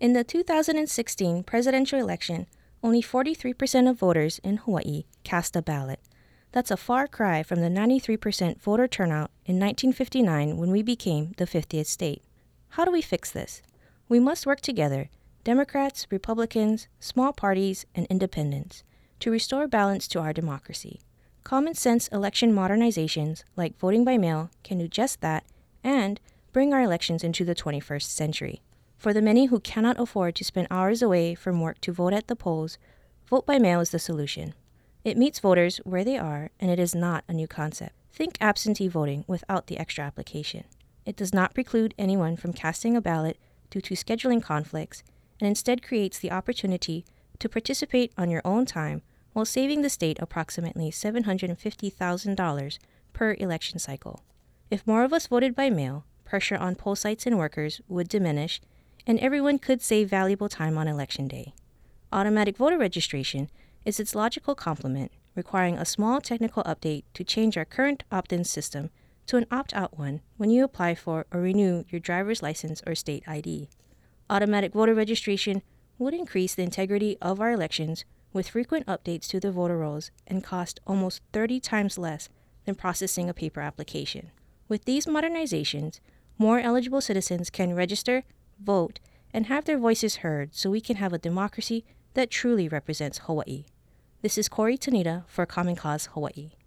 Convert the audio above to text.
In the 2016 presidential election, only 43% of voters in Hawaii cast a ballot. That's a far cry from the 93% voter turnout in 1959 when we became the 50th state. How do we fix this? We must work together, Democrats, Republicans, small parties, and independents, to restore balance to our democracy. Common sense election modernizations like voting by mail can do just that and bring our elections into the 21st century. For the many who cannot afford to spend hours away from work to vote at the polls, vote by mail is the solution. It meets voters where they are, and it is not a new concept. Think absentee voting without the extra application. It does not preclude anyone from casting a ballot due to scheduling conflicts, and instead creates the opportunity to participate on your own time while saving the state approximately $750,000 per election cycle. If more of us voted by mail, pressure on poll sites and workers would diminish, and everyone could save valuable time on Election Day. Automatic voter registration is its logical complement, requiring a small technical update to change our current opt-in system to an opt-out one when you apply for or renew your driver's license or state ID. Automatic voter registration would increase the integrity of our elections with frequent updates to the voter rolls and cost almost 30 times less than processing a paper application. With these modernizations, more eligible citizens can register, vote, and have their voices heard so we can have a democracy that truly represents Hawaii. This is Corey Tanita for Common Cause Hawaii.